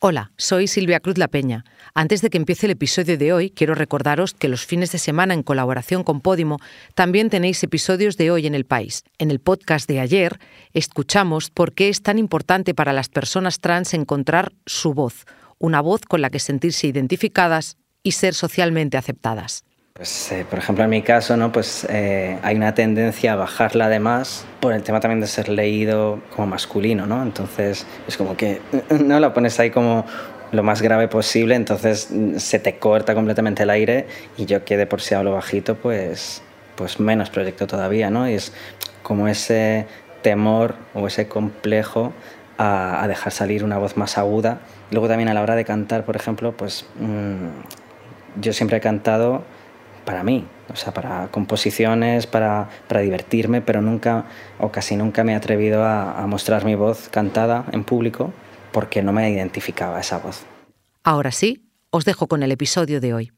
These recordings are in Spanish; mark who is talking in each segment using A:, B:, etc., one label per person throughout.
A: Hola, soy Silvia Cruz La Peña. Antes de que empiece el episodio de hoy, quiero recordaros que los fines de semana, en colaboración con Podimo, también tenéis episodios de Hoy en el País. En el podcast de ayer, escuchamos por qué es tan importante para las personas trans encontrar su voz, una voz con la que sentirse identificadas y ser socialmente aceptadas.
B: Por ejemplo, en mi caso, ¿no? Hay una tendencia a bajarla además por el tema también de ser leído como masculino, ¿no? Entonces es como que no la pones ahí como lo más grave posible, entonces se te corta completamente el aire, y yo que de por sí hablo bajito, pues menos proyecto todavía, ¿no? Y es como ese temor o ese complejo a dejar salir una voz más aguda. Luego también a la hora de cantar, por ejemplo, yo siempre he cantado para mí, o sea, para composiciones, para divertirme, pero nunca o casi nunca me he atrevido a mostrar mi voz cantada en público porque no me identificaba esa voz.
A: Ahora sí, os dejo con el episodio de hoy.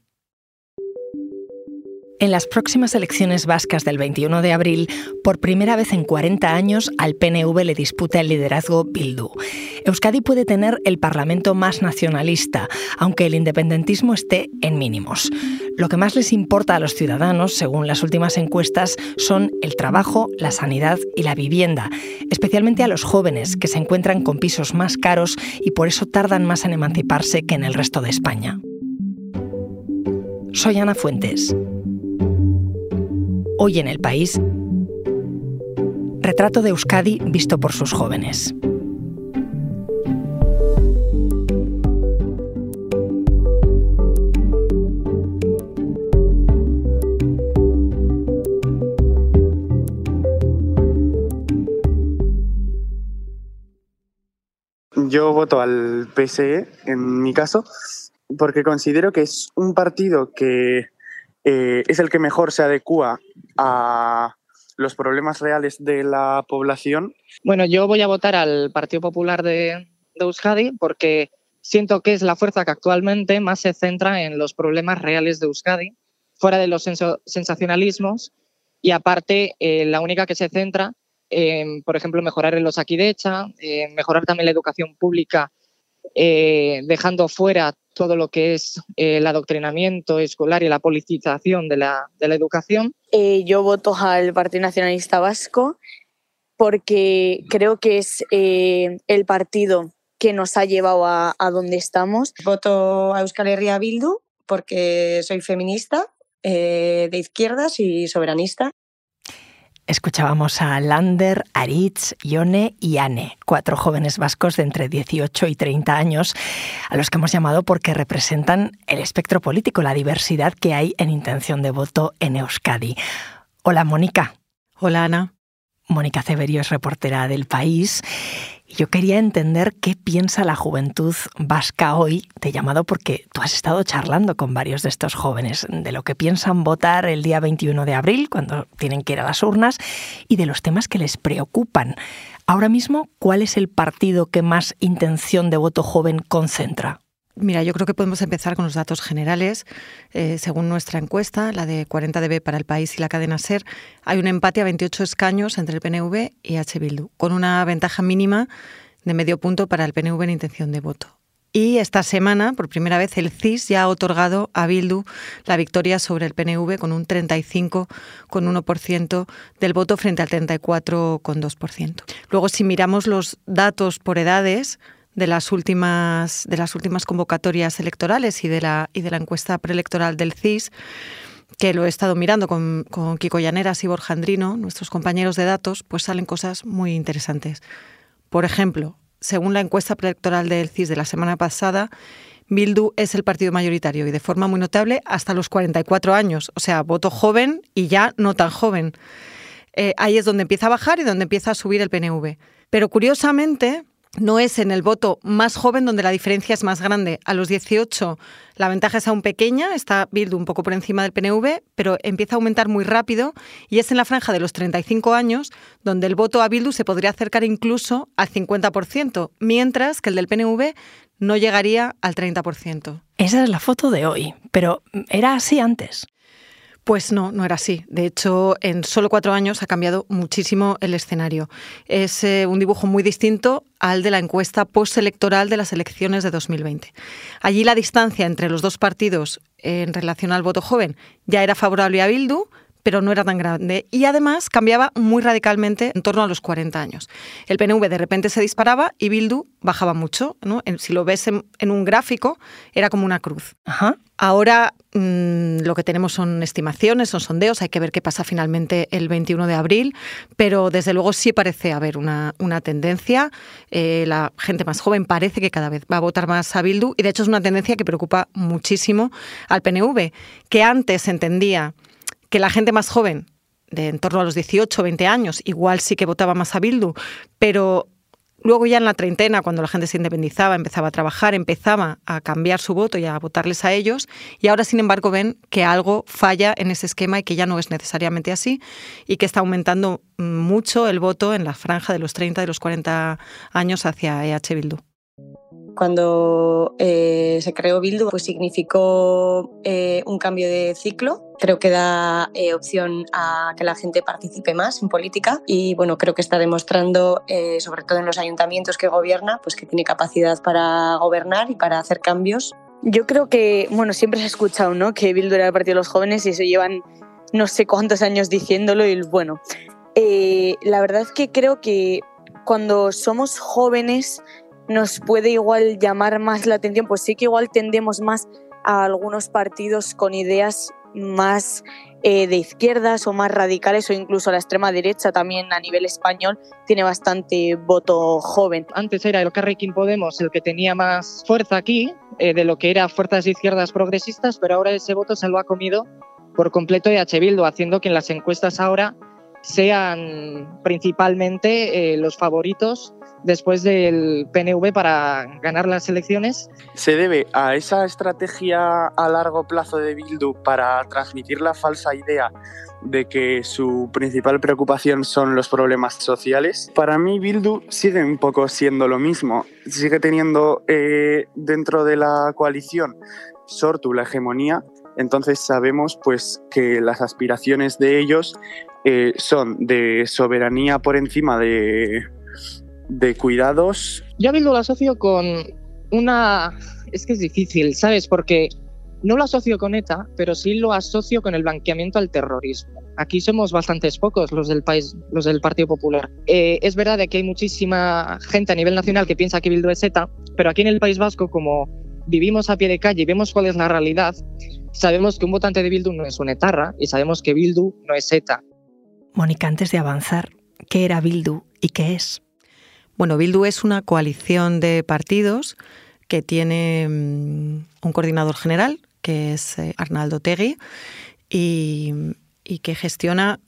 C: En las próximas elecciones vascas del 21 de abril, por primera vez en 40 años, al PNV le disputa el liderazgo Bildu. Euskadi puede tener el parlamento más nacionalista, aunque el independentismo esté en mínimos. Lo que más les importa a los ciudadanos, según las últimas encuestas, son el trabajo, la sanidad y la vivienda, especialmente a los jóvenes, que se encuentran con pisos más caros y por eso tardan más en emanciparse que en el resto de España. Soy Ana Fuentes. Hoy en El País, retrato de Euskadi visto por sus jóvenes.
D: Yo voto al PSE, en mi caso, porque considero que es un partido que es el que mejor se adecúa a los problemas reales de la población.
E: Bueno, yo voy a votar al Partido Popular de Euskadi porque siento que es la fuerza que actualmente más se centra en los problemas reales de Euskadi, fuera de los sensacionalismos, y aparte la única que se centra en, por ejemplo, mejorar el Osakidecha, mejorar también la educación pública, dejando fuera todo lo que es el adoctrinamiento escolar y la politización de la educación.
F: Yo voto al Partido Nacionalista Vasco porque creo que es el partido que nos ha llevado a donde estamos.
G: Voto a Euskal Herria Bildu porque soy feminista, de izquierdas y soberanista.
C: Escuchábamos a Lander, Aritz, Ione y Ane, 4 jóvenes vascos de entre 18 y 30 años, a los que hemos llamado porque representan el espectro político, la diversidad que hay en intención de voto en Euskadi. Hola, Mónica.
A: Hola, Ana.
C: Mónica Ceberio es reportera del País. Yo quería entender qué piensa la juventud vasca hoy. Te he llamado porque tú has estado charlando con varios de estos jóvenes, de lo que piensan votar el día 21 de abril, cuando tienen que ir a las urnas, y de los temas que les preocupan. Ahora mismo, ¿cuál es el partido que más intención de voto joven concentra?
H: Mira, yo creo que podemos empezar con los datos generales. Según nuestra encuesta, la de 40dB para El País y la cadena SER, hay un empate a 28 escaños entre el PNV y H. Bildu, con una ventaja mínima de medio punto para el PNV en intención de voto. Y esta semana, por primera vez, el CIS ya ha otorgado a Bildu la victoria sobre el PNV con un 35,1% del voto frente al 34,2%. Luego, si miramos los datos por edades de las últimas convocatorias electorales y de la encuesta preelectoral del CIS, que lo he estado mirando con Kiko Llaneras y Borja Andrino, nuestros compañeros de datos, pues salen cosas muy interesantes. Por ejemplo, según la encuesta preelectoral del CIS de la semana pasada, Bildu es el partido mayoritario y de forma muy notable hasta los 44 años, o sea, voto joven y ya no tan joven. Ahí es donde empieza a bajar y donde empieza a subir el PNV. Pero curiosamente, no es en el voto más joven donde la diferencia es más grande. A los 18 la ventaja es aún pequeña, está Bildu un poco por encima del PNV, pero empieza a aumentar muy rápido y es en la franja de los 35 años donde el voto a Bildu se podría acercar incluso al 50%, mientras que el del PNV no llegaría al 30%.
C: Esa es la foto de hoy, pero ¿era así antes?
H: Pues no era así. De hecho, en solo 4 años ha cambiado muchísimo el escenario. Es un dibujo muy distinto al de la encuesta postelectoral de las elecciones de 2020. Allí la distancia entre los dos partidos en relación al voto joven ya era favorable a Bildu, pero no era tan grande. Y además cambiaba muy radicalmente en torno a los 40 años. El PNV de repente se disparaba y Bildu bajaba mucho, ¿no? Si lo ves en un gráfico, era como una cruz.
C: Ajá.
H: Ahora lo que tenemos son estimaciones, son sondeos, hay que ver qué pasa finalmente el 21 de abril, pero desde luego sí parece haber una tendencia. La gente más joven parece que cada vez va a votar más a Bildu y de hecho es una tendencia que preocupa muchísimo al PNV, que antes entendía que la gente más joven, de en torno a los 18 o 20 años, igual sí que votaba más a Bildu, pero luego ya en la treintena, cuando la gente se independizaba, empezaba a trabajar, empezaba a cambiar su voto y a votarles a ellos, y ahora, sin embargo, ven que algo falla en ese esquema y que ya no es necesariamente así, y que está aumentando mucho el voto en la franja de los 30 y los 40 años hacia EH Bildu.
G: Cuando se creó Bildu, pues significó un cambio de ciclo. Creo que da opción a que la gente participe más en política y bueno, creo que está demostrando, sobre todo en los ayuntamientos que gobierna, pues que tiene capacidad para gobernar y para hacer cambios.
F: Yo creo que, bueno, siempre se ha escuchado, ¿no?, que Bildu era el partido de los jóvenes y eso llevan no sé cuántos años diciéndolo y bueno, la verdad es que creo que cuando somos jóvenes nos puede igual llamar más la atención, pues sí que igual tendemos más a algunos partidos con ideas más de izquierdas o más radicales o incluso a la extrema derecha también a nivel español tiene bastante voto joven.
E: Antes era el Elkarrekin Podemos el que tenía más fuerza aquí, de lo que era fuerzas de izquierdas progresistas, pero ahora ese voto se lo ha comido por completo EH Bildu, haciendo que en las encuestas ahora sean principalmente los favoritos después del PNV para ganar las elecciones.
D: ¿Se debe a esa estrategia a largo plazo de Bildu para transmitir la falsa idea de que su principal preocupación son los problemas sociales? Para mí Bildu sigue un poco siendo lo mismo. Sigue teniendo dentro de la coalición Sortu la hegemonía. Entonces sabemos pues que las aspiraciones de ellos son de soberanía por encima de cuidados.
E: Yo a Bildu lo asocio con una... Es que es difícil, ¿sabes? Porque no lo asocio con ETA, pero sí lo asocio con el blanqueamiento al terrorismo. Aquí somos bastantes pocos los del país, los del Partido Popular. Es verdad que hay muchísima gente a nivel nacional que piensa que Bildu es ETA, pero aquí en el País Vasco, como vivimos a pie de calle y vemos cuál es la realidad, sabemos que un votante de Bildu no es un etarra y sabemos que Bildu no es ETA.
C: Mónica, antes de avanzar, ¿qué era Bildu y qué es?
H: Bueno, Bildu es una coalición de partidos que tiene un coordinador general, que es Arnaldo Otegi, y que gestiona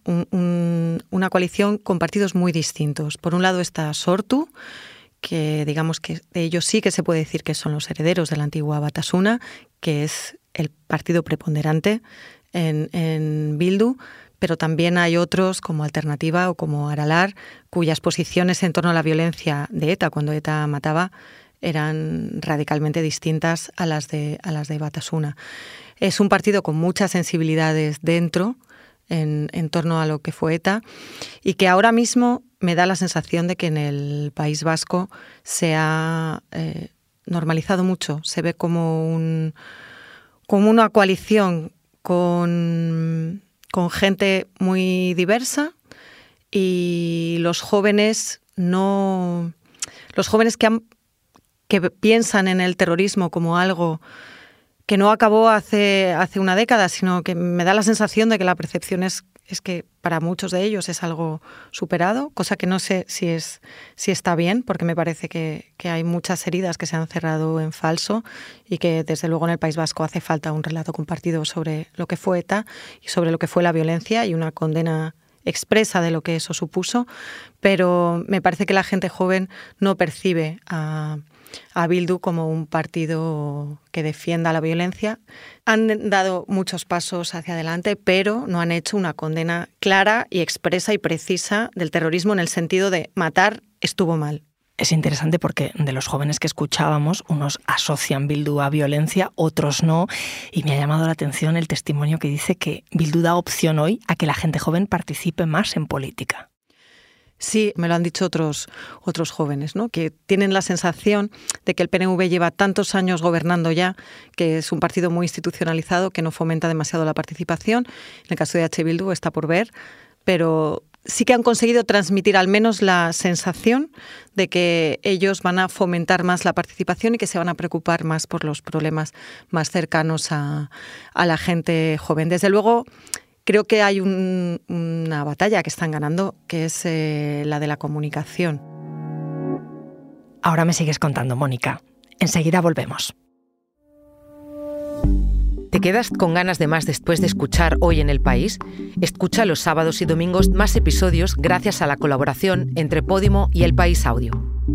H: una coalición con partidos muy distintos. Por un lado está Sortu, que digamos que de ellos sí que se puede decir que son los herederos de la antigua Batasuna, que es el partido preponderante en Bildu, pero también hay otros como Alternativa o como Aralar, cuyas posiciones en torno a la violencia de ETA, cuando ETA mataba, eran radicalmente distintas a las de Batasuna. Es un partido con muchas sensibilidades dentro, en torno a lo que fue ETA, y que ahora mismo me da la sensación de que en el País Vasco se ha normalizado mucho. Se ve como una coalición con gente muy diversa y los jóvenes que piensan en el terrorismo como algo que no acabó hace una década, sino que me da la sensación de que la percepción es que para muchos de ellos es algo superado, cosa que no sé si está bien, porque me parece que hay muchas heridas que se han cerrado en falso y que desde luego en el País Vasco hace falta un relato compartido sobre lo que fue ETA y sobre lo que fue la violencia y una condena expresa de lo que eso supuso, pero me parece que la gente joven no percibe a Bildu como un partido que defienda la violencia. Han dado muchos pasos hacia adelante, pero no han hecho una condena clara y expresa y precisa del terrorismo en el sentido de matar estuvo mal.
C: Es interesante porque de los jóvenes que escuchábamos, unos asocian Bildu a violencia, otros no, y me ha llamado la atención el testimonio que dice que Bildu da opción hoy a que la gente joven participe más en política.
H: Sí, me lo han dicho otros jóvenes, ¿no? Que tienen la sensación de que el PNV lleva tantos años gobernando ya, que es un partido muy institucionalizado, que no fomenta demasiado la participación. En el caso de H. Bildu está por ver, pero sí que han conseguido transmitir al menos la sensación de que ellos van a fomentar más la participación y que se van a preocupar más por los problemas más cercanos a la gente joven. Desde luego, creo que hay una batalla que están ganando, que es la de la comunicación.
C: Ahora me sigues contando, Mónica. Enseguida volvemos.
A: ¿Te quedas con ganas de más después de escuchar Hoy en el País? Escucha los sábados y domingos más episodios gracias a la colaboración entre Podimo y El País Audio.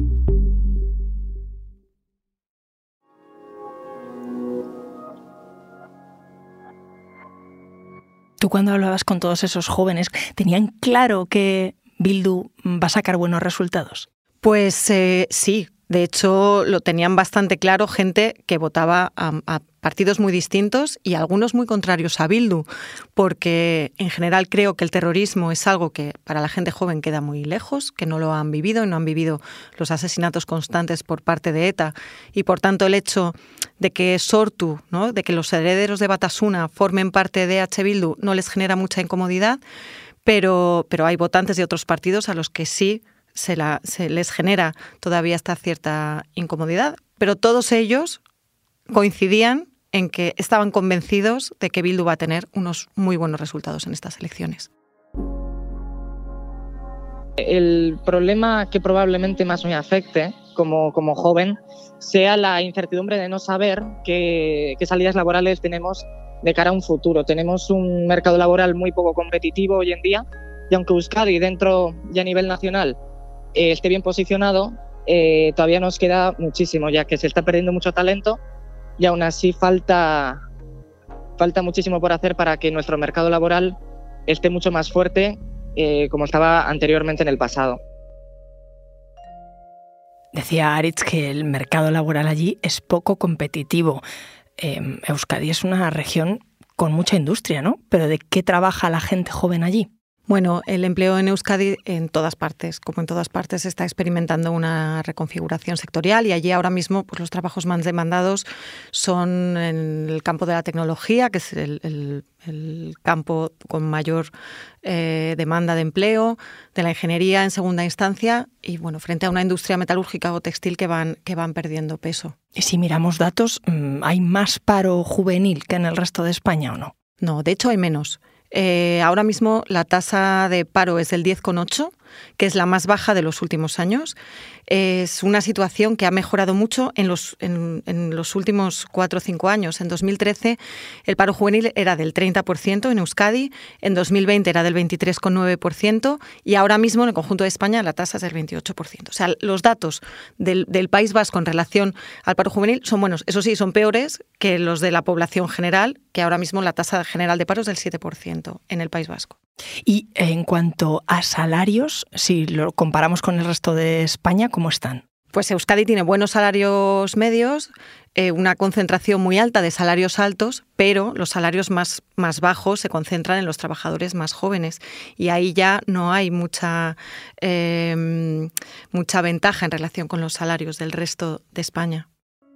C: Tú cuando hablabas con todos esos jóvenes, ¿tenían claro que Bildu va a sacar buenos resultados?
H: Pues sí. De hecho, lo tenían bastante claro gente que votaba a partidos muy distintos y algunos muy contrarios a Bildu, porque en general creo que el terrorismo es algo que para la gente joven queda muy lejos, que no lo han vivido y no han vivido los asesinatos constantes por parte de ETA, y por tanto el hecho de que Sortu, ¿no?, de que los herederos de Batasuna formen parte de H. Bildu no les genera mucha incomodidad, pero hay votantes de otros partidos a los que sí se les genera todavía esta cierta incomodidad, pero todos ellos coincidían en que estaban convencidos de que Bildu va a tener unos muy buenos resultados en estas elecciones.
E: El problema que probablemente más me afecte como joven sea la incertidumbre de no saber qué salidas laborales tenemos de cara a un futuro. Tenemos un mercado laboral muy poco competitivo hoy en día, y aunque Euskadi dentro y a nivel nacional esté bien posicionado, todavía nos queda muchísimo, ya que se está perdiendo mucho talento y aún así falta muchísimo por hacer para que nuestro mercado laboral esté mucho más fuerte como estaba anteriormente en el pasado.
C: Decía Aritz que el mercado laboral allí es poco competitivo. Euskadi es una región con mucha industria, ¿no? Pero ¿de qué trabaja la gente joven allí?
H: Bueno, el empleo en Euskadi en todas partes, como en todas partes, está experimentando una reconfiguración sectorial, y allí ahora mismo pues, los trabajos más demandados son en el campo de la tecnología, que es el campo con mayor demanda de empleo, de la ingeniería en segunda instancia, y bueno, frente a una industria metalúrgica o textil que van perdiendo peso.
C: Y si miramos datos, ¿hay más paro juvenil que en el resto de España o no?
H: No, de hecho hay menos. Ahora mismo la tasa de paro es del 10,8, que es la más baja de los últimos años. Es una situación que ha mejorado mucho en los últimos 4 o 5 años. En 2013 el paro juvenil era del 30% en Euskadi, en 2020 era del 23,9% y ahora mismo en el conjunto de España la tasa es del 28%. O sea, los datos del País Vasco en relación al paro juvenil son buenos. Eso sí, son peores que los de la población general, que ahora mismo la tasa general de paro es del 7% en el País Vasco.
C: Y en cuanto a salarios, si lo comparamos con el resto de España, ¿cómo están?
H: Pues Euskadi tiene buenos salarios medios, una concentración muy alta de salarios altos, pero los salarios más bajos se concentran en los trabajadores más jóvenes, y ahí ya no hay mucha ventaja en relación con los salarios del resto de España.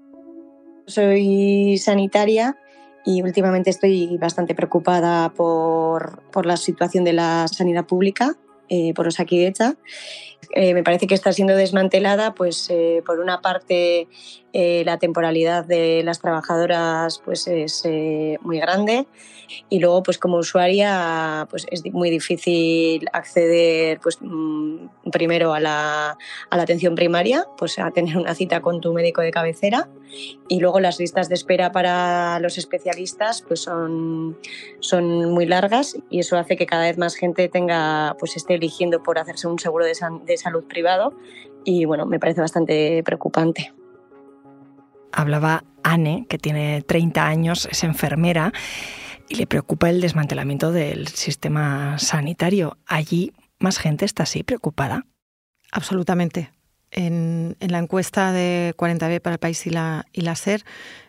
G: Soy sanitaria y últimamente estoy bastante preocupada por la situación de la sanidad pública, por Osakidetza. Me parece que está siendo desmantelada, pues por una parte la temporalidad de las trabajadoras pues es muy grande, y luego pues como usuaria pues es muy difícil acceder pues primero a la atención primaria, pues a tener una cita con tu médico de cabecera, y luego las listas de espera para los especialistas pues son muy largas, y eso hace que cada vez más gente esté eligiendo por hacerse un seguro de salud privado, y bueno, me parece bastante preocupante.
C: Hablaba Anne, que tiene 30 años, es enfermera, y le preocupa el desmantelamiento del sistema sanitario. ¿Allí más gente está así preocupada?
H: Absolutamente. En la encuesta de 40B para El País y la SER,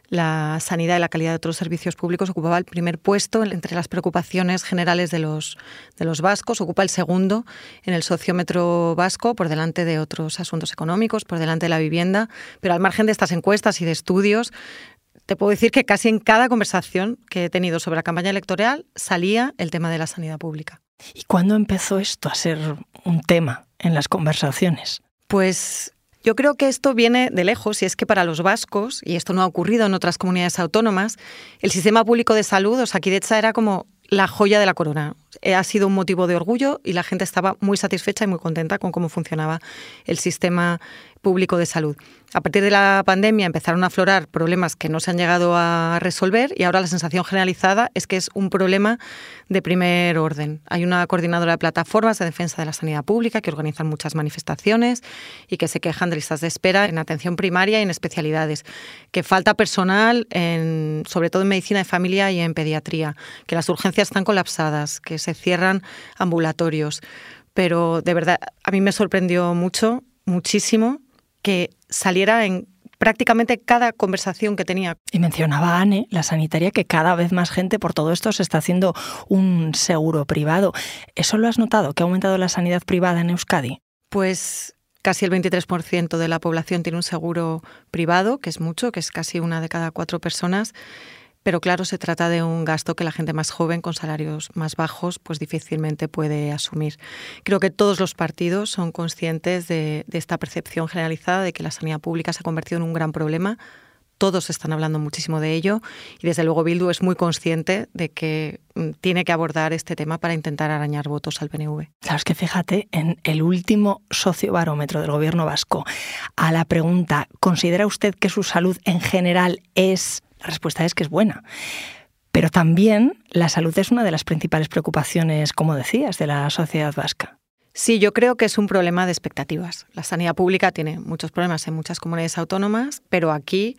H: la sanidad y la calidad de otros servicios públicos ocupaba el primer puesto entre las preocupaciones generales de los vascos, ocupa el segundo en el sociómetro vasco, por delante de otros asuntos económicos, por delante de la vivienda, pero al margen de estas encuestas y de estudios, te puedo decir que casi en cada conversación que he tenido sobre la campaña electoral salía el tema de la sanidad pública.
C: ¿Y cuándo empezó esto a ser un tema en las conversaciones?
H: Pues yo creo que esto viene de lejos, y es que para los vascos, y esto no ha ocurrido en otras comunidades autónomas, el sistema público de salud, Osakidetza, era como la joya de la corona. Ha sido un motivo de orgullo y la gente estaba muy satisfecha y muy contenta con cómo funcionaba el sistema público de salud. A partir de la pandemia empezaron a aflorar problemas que no se han llegado a resolver y ahora la sensación generalizada es que es un problema de primer orden. Hay una coordinadora de plataformas de defensa de la sanidad pública que organizan muchas manifestaciones y que se quejan de listas de espera en atención primaria y en especialidades, que falta personal, sobre todo en medicina de familia y en pediatría, que las urgencias están colapsadas, que se cierran ambulatorios. Pero de verdad, a mí me sorprendió muchísimo, que saliera en prácticamente cada conversación que tenía.
C: Y mencionaba Ane, la sanitaria, que cada vez más gente por todo esto se está haciendo un seguro privado. ¿Eso lo has notado, que ha aumentado la sanidad privada en Euskadi?
H: Pues casi el 23% de la población tiene un seguro privado, que es mucho, que es casi 1 de cada 4 personas. Pero claro, se trata de un gasto que la gente más joven, con salarios más bajos, pues difícilmente puede asumir. Creo que todos los partidos son conscientes de esta percepción generalizada de que la sanidad pública se ha convertido en un gran problema. Todos están hablando muchísimo de ello y desde luego Bildu es muy consciente de que tiene que abordar este tema para intentar arañar votos al PNV.
C: Claro, es que fíjate, en el último sociobarómetro del gobierno vasco, a la pregunta ¿considera usted que su salud en general es...? La respuesta es que es buena. Pero también la salud es una de las principales preocupaciones, como decías, de la sociedad vasca.
H: Sí, yo creo que es un problema de expectativas. La sanidad pública tiene muchos problemas en muchas comunidades autónomas, pero aquí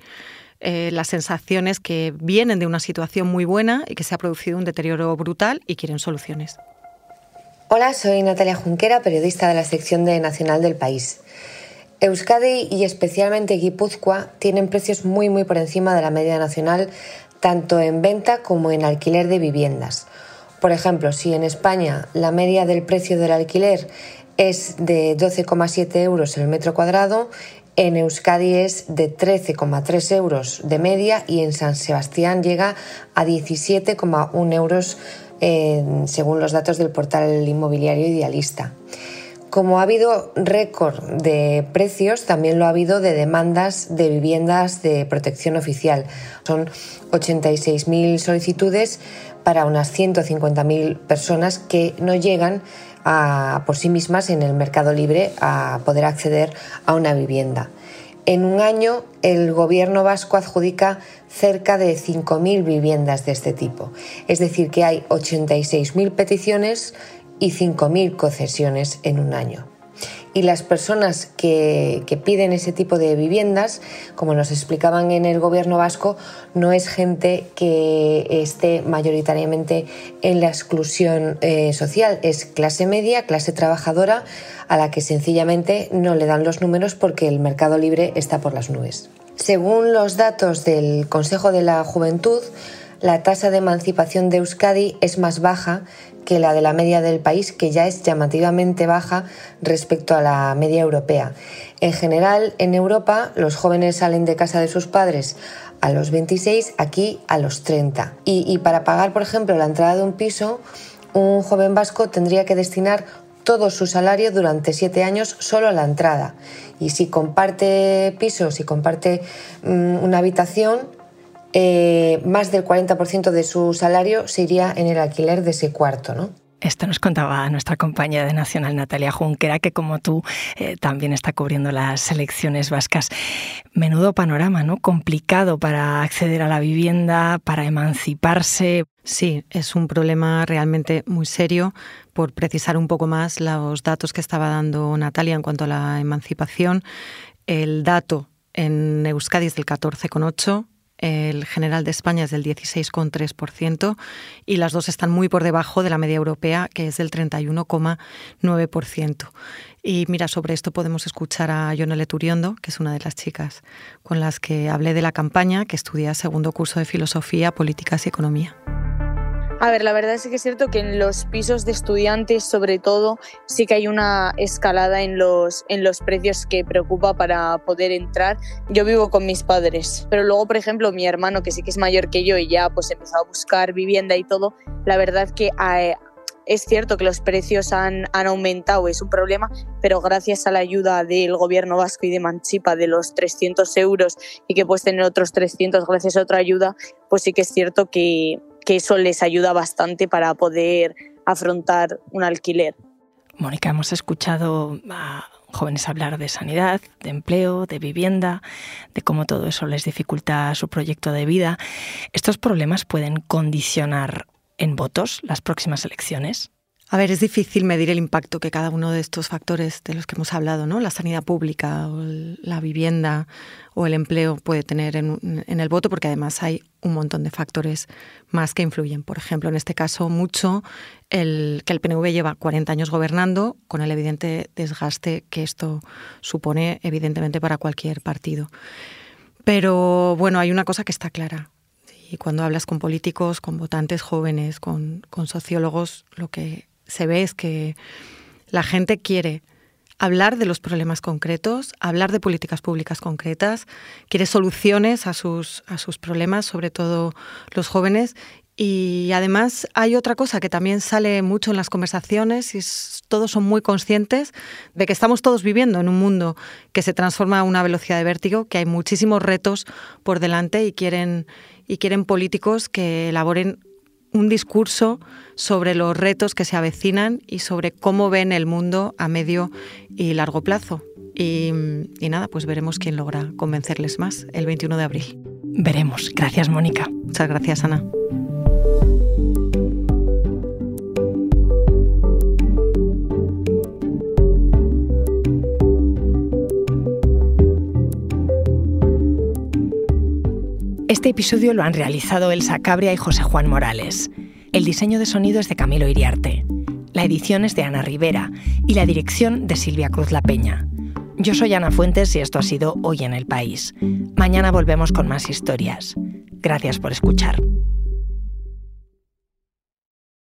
H: la sensación es que vienen de una situación muy buena y que se ha producido un deterioro brutal y quieren soluciones.
I: Hola, soy Natalia Junquera, periodista de la sección de Nacional del País. Euskadi y especialmente Guipúzcoa tienen precios muy por encima de la media nacional, tanto en venta como en alquiler de viviendas. Por ejemplo, si en España la media del precio del alquiler es de 12,7 euros el metro cuadrado, en Euskadi es de 13,3 euros de media y en San Sebastián llega a 17,1 euros según los datos del portal inmobiliario Idealista. Como ha habido récord de precios, también lo ha habido de demandas de viviendas de protección oficial. Son 86.000 solicitudes para unas 150.000 personas que no llegan por sí mismas en el mercado libre a poder acceder a una vivienda. En un año, el gobierno vasco adjudica cerca de 5.000 viviendas de este tipo. Es decir, que hay 86.000 peticiones y 5.000 concesiones en un año. Y las personas que piden ese tipo de viviendas, como nos explicaban en el gobierno vasco, no es gente que esté mayoritariamente en la exclusión social, es clase media, clase trabajadora, a la que sencillamente no le dan los números porque el mercado libre está por las nubes. Según los datos del Consejo de la Juventud, la tasa de emancipación de Euskadi es más baja que la de la media del país, que ya es llamativamente baja respecto a la media europea. En general, en Europa, los jóvenes salen de casa de sus padres a los 26, aquí a los 30. Y para pagar, por ejemplo, la entrada de un piso, un joven vasco tendría que destinar todo su salario durante 7 años solo a la entrada. Y si comparte piso, si comparte una habitación, más del 40% de su salario se iría en el alquiler de ese cuarto, ¿no?
C: Esto nos contaba nuestra compañera de Nacional, Natalia Junquera, que como tú también está cubriendo las elecciones vascas. Menudo panorama, ¿no? Complicado para acceder a la vivienda, para emanciparse.
H: Sí, es un problema realmente muy serio. Por precisar un poco más los datos que estaba dando Natalia en cuanto a la emancipación, el dato en Euskadi es del 14,8%, el general de España es del 16,3% y las dos están muy por debajo de la media europea, que es del 31,9%. Y mira, sobre esto podemos escuchar a Yonele Turiondo, que es una de las chicas con las que hablé de la campaña, que estudia segundo curso de Filosofía, Políticas y Economía.
F: A ver, la verdad es que es cierto que en los pisos de estudiantes, sobre todo, sí que hay una escalada en los precios que preocupa para poder entrar. Yo vivo con mis padres, pero luego, por ejemplo, mi hermano, que sí que es mayor que yo y ya pues empezó a buscar vivienda y todo, la verdad que es cierto que los precios han aumentado, es un problema, pero gracias a la ayuda del gobierno vasco y de Manchipa de los 300 euros y que puedes tener otros 300 gracias a otra ayuda, pues sí que es cierto que eso les ayuda bastante para poder afrontar un alquiler.
C: Mónica, hemos escuchado a jóvenes hablar de sanidad, de empleo, de vivienda, de cómo todo eso les dificulta su proyecto de vida. ¿Estos problemas pueden condicionar en votos las próximas elecciones?
H: A ver, es difícil medir el impacto que cada uno de estos factores de los que hemos hablado, ¿no? La sanidad pública, o la vivienda o el empleo puede tener en el voto, porque además hay un montón de factores más que influyen. Por ejemplo, en este caso, mucho que el PNV lleva 40 años gobernando, con el evidente desgaste que esto supone, evidentemente, para cualquier partido. Pero, bueno, hay una cosa que está clara. Y cuando hablas con políticos, con votantes jóvenes, con sociólogos, lo que se ve es que la gente quiere hablar de los problemas concretos, hablar de políticas públicas concretas, quiere soluciones a sus problemas, sobre todo los jóvenes. Y además hay otra cosa que también sale mucho en las conversaciones y todos son muy conscientes de que estamos todos viviendo en un mundo que se transforma a una velocidad de vértigo, que hay muchísimos retos por delante y quieren políticos que elaboren un discurso sobre los retos que se avecinan y sobre cómo ven el mundo a medio y largo plazo. Y nada, pues veremos quién logra convencerles más el 21 de abril.
C: Veremos. Gracias, Mónica.
H: Muchas gracias, Ana.
C: Este episodio lo han realizado Elsa Cabria y José Juan Morales. El diseño de sonido es de Camilo Iriarte. La edición es de Ana Rivera y la dirección de Silvia Cruz La Peña. Yo soy Ana Fuentes y esto ha sido Hoy en el País. Mañana volvemos con más historias. Gracias por escuchar.